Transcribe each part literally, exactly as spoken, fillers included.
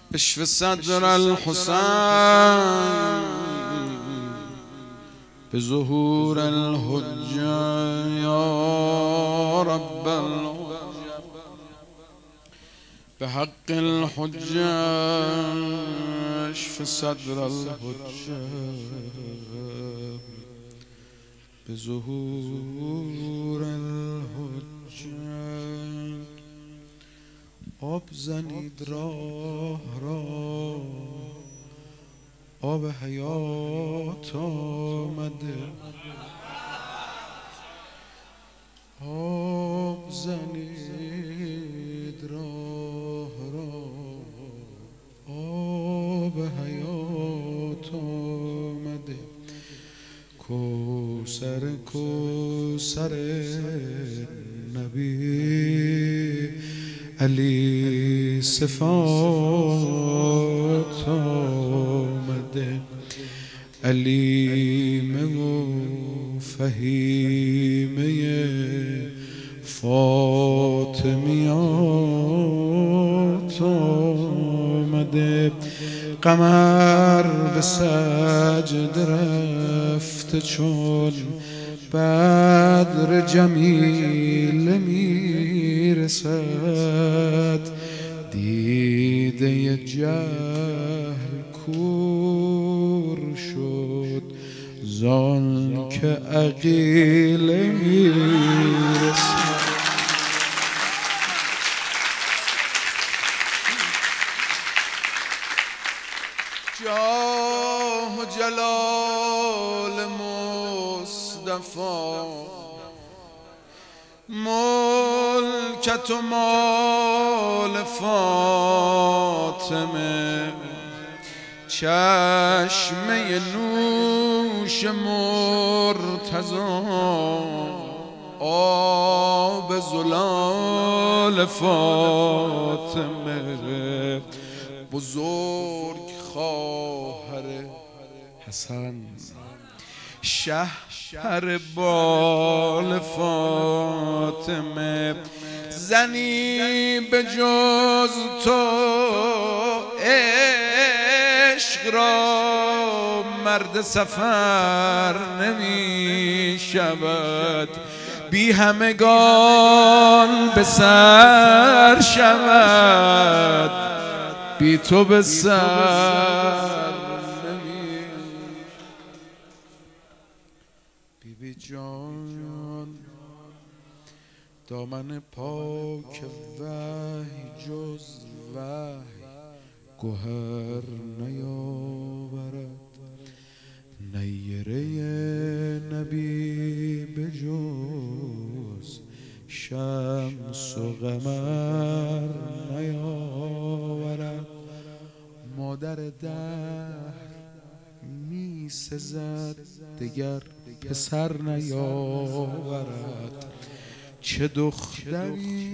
اشف صدر الحسين بظهور الحجة يا رب الحجة بحق الحجة اشف صدر الحجة بظهور الحجة آب زنید راه را آب حیات آمده آب زنید راه را آب حیات آمده کوثر کوثر نبی علی صفات آمده علیم و فهیمه فاطمیات آمده قمر به سجده رفته چون بدر جمیل میرسد دیده جهل کور شد زان که عقیل میرسد جاه و جلال مصطفی ملکت و مال فاطمه چشمه نوش مرتضی آب زلال فاطمه بزرگ خواهر حسن شهر بال فاطمه زنی به جز تو عشق را مرد سفر نمی شود بی همگان به سر شود بی تو به سر نمی بی بی جان دامن پاک وحی جز وحی گوهر نیاورد نیره نبی به جز شمس و قمر نیاورد مادر دهر می سزد دگر پسر نیاورد چه دختری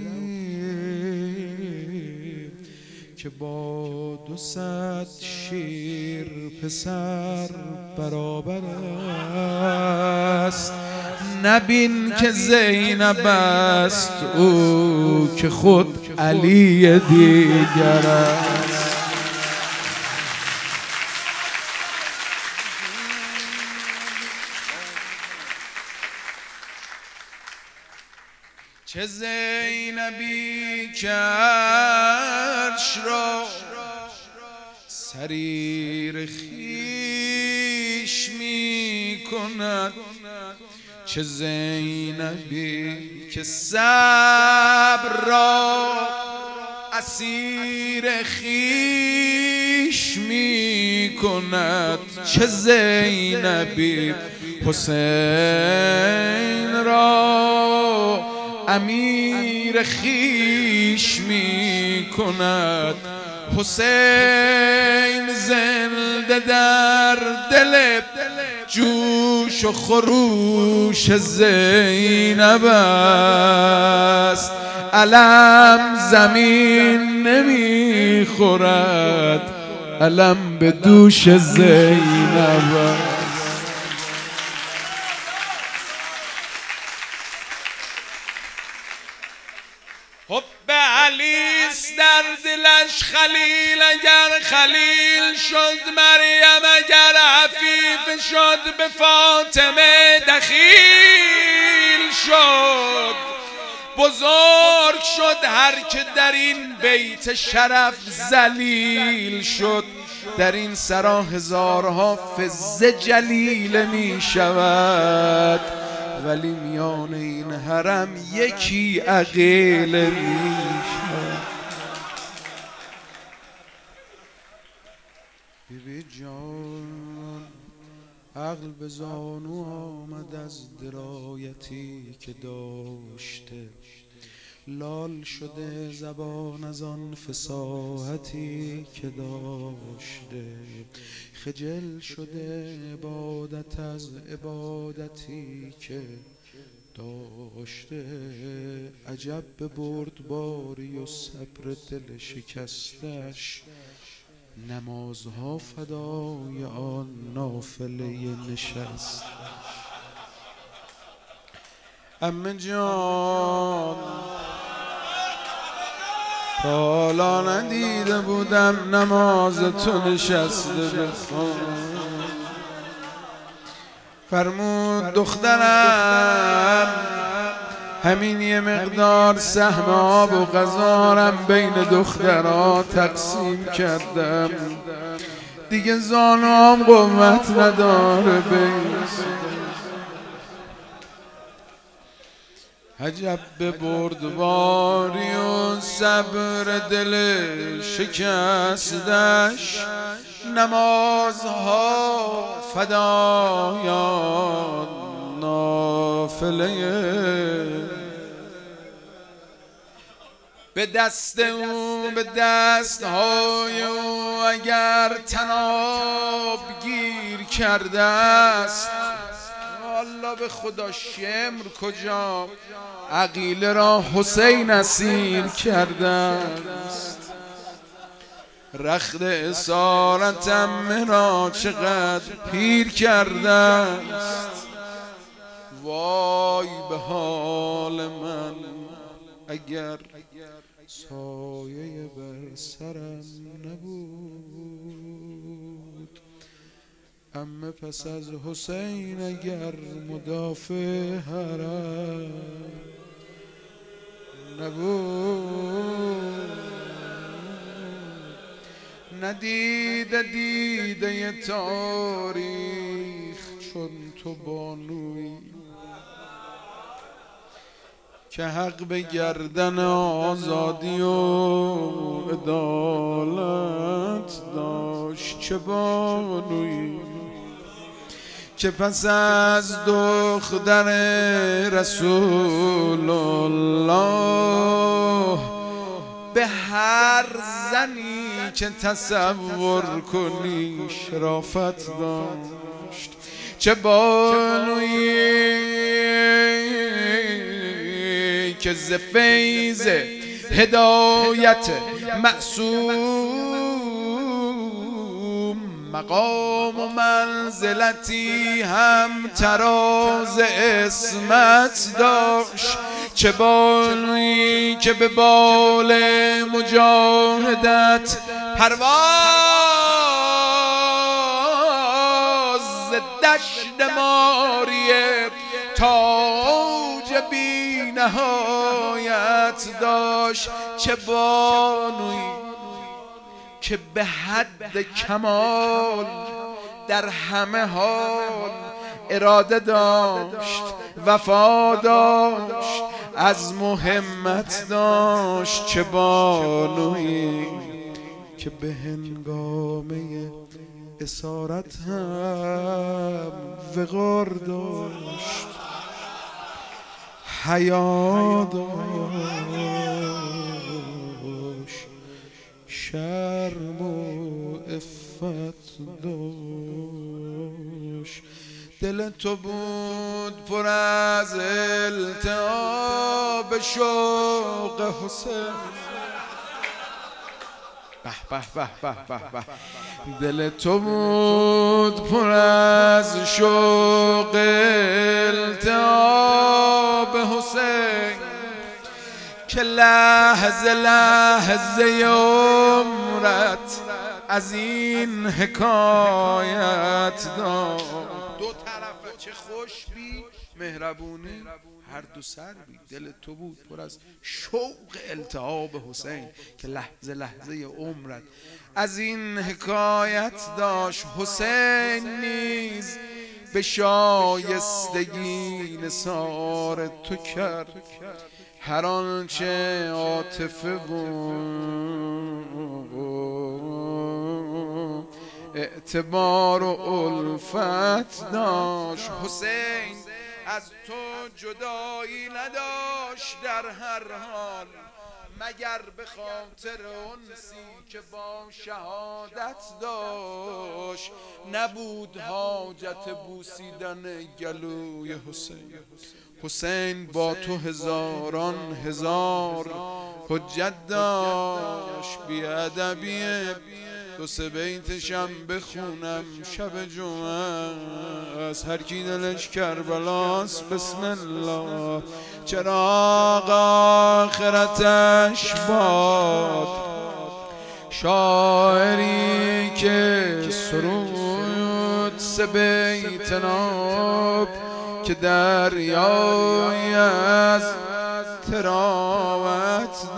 که با دو صد شیر پسر برابر است نبین که زینب است او که خود علی دیگر است چه زینبی که عرش را سریر خویش می کند چه زینبی که صبر را اسیر خویش می کند چه زینبی حسین را امیر خویش می کند حسین زنده در دل جوش و خروش زینب است علم زمین نمی خورد علم به دوش زینب است حب علیست در دلش خلیل، اگر خلیل شد مریم، اگر عفیف شد به فاطمه دخیل شد. بزرگ شد هر که در این بیت شرف ذلیل شد. در این سرا هزارها فضه جلیل می شود، ولی میان این حرم یکی عقیل می شود. بی بی جان عقل به زانو آمد از درایتی که داشته، لال شده زبان از آن فصاحتی که داشته، خجل شده عبادت از عبادتی که داشته. عجب به بردباری و صبر دل شکستش، نمازها فدای آن نافله نشست. عمه جان تا حالا ندیده بودم نماز تو نشسته بخوان. فرمود دخترم همین یه مقدار سهم آب و غذارم بین دخترها تقسیم کردم، دیگه زانوام قوت نداره بیست. عجب به بردباری و صبر دل شکستش، نمازها فدایان نافله. به دست او به دستهای او اگر تناب گیر کرده است، الله به خدا شمر کجا عقیله را حسین اسیر کرده است. رخت اسارتم مرا چقدر پیر کرده است، وای به حال من اگر سایه بر سرم نبود. اما پس از حسین اگر مدافع حرم نبود، ندیده دیده تاریخ چون تو بانوی که حق به گردن آزادی و عدالت داشت. چه بانوی که پس از دختر رسول الله به هر زنی که تصور کنی شرافت داشت. چه بانویی که ز فیض هدایت معصوم مقام و منزلتی هم تراز اسمت داشت. چه بانویی که به بال مجاهدت پرواز دشت ماریه تاج بی نهایت داشت. چه بانویی که به حد کمال در همه حال اراده داشت، وفا داشت، عزم و همت داشت. چه بانویی که به هنگامه اسارت هم وقار داشت، حیا داشت، شرم و عفت داشت. دل تو بود پر از التهاب شوق حسین. به به به به به به. دل تو بود پر از شوق التهاب حسین که لحظه لحظه عمرت از این حکایت دار. دو طرفه چه خوش بی مهربونی، هر دو سر بی دل تو بود پر از شوق التهاب حسین که لحظه لحظه عمرت از این حکایت داشت. حسین نیز به شایستگی نثار تو کرد هر آنچه عاطفه و اعتبار و الفت داشت. حسین از تو جدایی نداشت در هر حال مگر به خاطر انسی که با شهادت داشت. نبود حاجت بوسیدن گلوی حسین. حسین با تو هزاران هزار حجت داشت. بی‌ادبیه دو سه بیتشم بخونم شب جمعه از هر کی دلش کربلاست بسم الله. چراغ آخرتش باد شاعری که سرود سه بیت ناب که دریایی از تراوت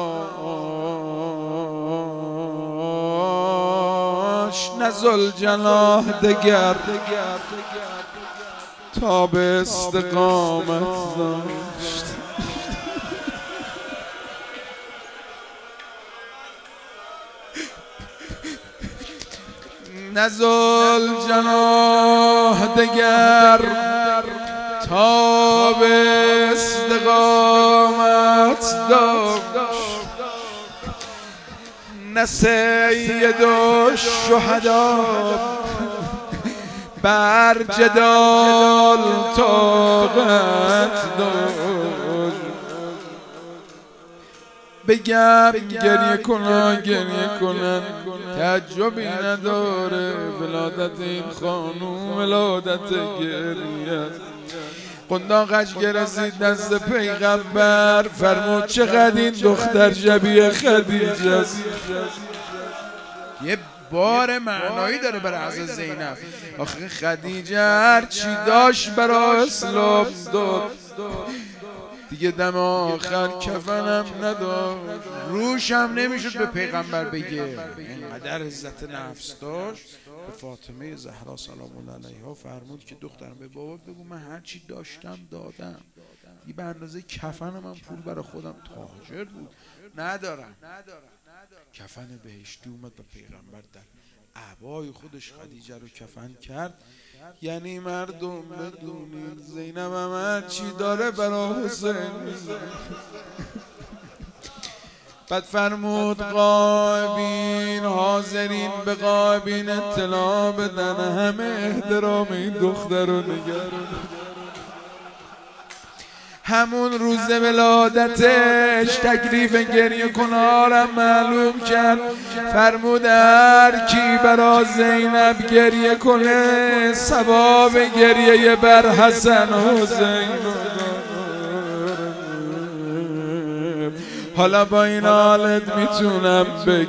داشت. نه ذوالجلال دگر تا به استقامت داشت. نه ذوالجلال دگر تا به استقامت داشت. نه سید الشهدا بر جدال طاقت داشت. بگم گریه کنن گریه کنن تعجبی نداره ولادت این خانوم ولادت گریه. قنداقش گرسید دست پیغمبر فرمود چقدر این دختر شبیه خدیجه است. یه بار معنایی داره برای حضرت زینب. آخه خدیجه هر چی داشت برای اسلام داد دیگه دم آخر کفنم نداشت روشم نمیشد به پیغمبر بگه. اینقدر عزت نفس داشت. به فاطمه زهرا سلام الله علیها فرمود که دخترم به بابا بگو من هر چی داشتم دادم. یه به اندازه کفنم من پول برای خودم تاجر بود ندارم. کفن بهشتی اومد و پیغمبر در عبای خودش خدیجه رو کفن کرد. یعنی مردم بدونید زینب هم هر چی داره برای حسین. بعد فرمود غایبین حاضرین به غایبین اطلاع بدن همه احترام این دختر رو نگرد. همون روز ولادتش تکلیف گریه کنارم معلوم کرد. فرمود هر کی برا زینب گریه کنه ثواب گریه بر حسن حسین. حالا با این حالت میتونم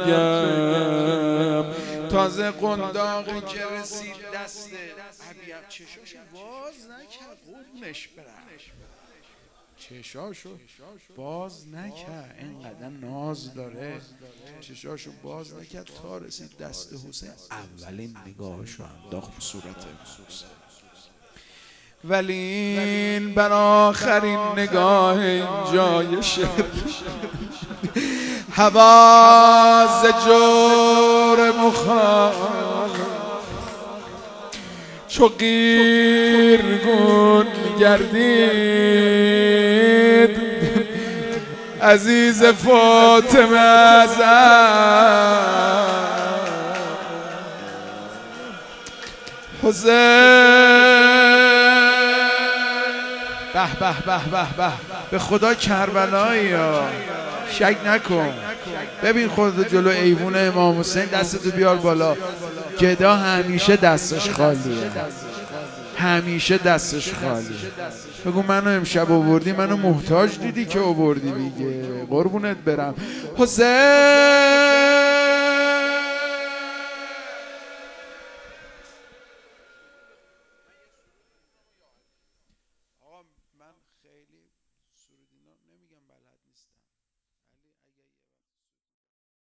بگم تازه قنداقی که رسید دست عبیم چشاش باز نکرد قربونش برم. چشاشو باز نکرد اینقدر ناز داره. چشاشو باز نکرد تا رسید دست حسین. اولین نگاهشو انداخت به صورت حسین. ولی این بر آخرین نگاه اینجای شعر حواز جور مخالف چو قیرگون گردید عزیز فاطمه از حسین. به به به به به به خدا کربلایی ها شک نکن. ببین خودت جلو ایوون امام حسین دستتو بیار بالا. گدا همیشه دستش خالیه. همیشه دستش خالی. بگو منو امشب آوردی، منو محتاج دیدی که آوردی دیگه، قربونت برم حسین. آقا من خیلی سرود اینا نمیگم، بلد نیستم.